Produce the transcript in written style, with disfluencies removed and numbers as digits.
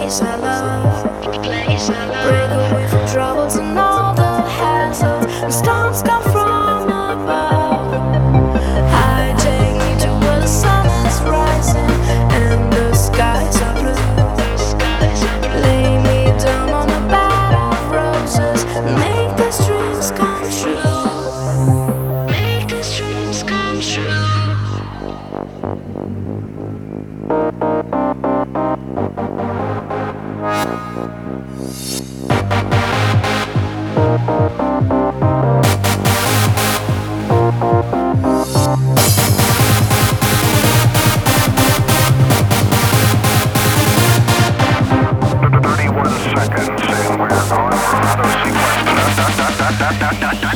place I love. Break away from troubles and all the hassles, and storms come from above. Hijack me to where the sun is rising and the skies are blue. Lay me down on a bed of roses, make these dreams come true. Make these dreams come true. Seconds, and we're going for auto sequence.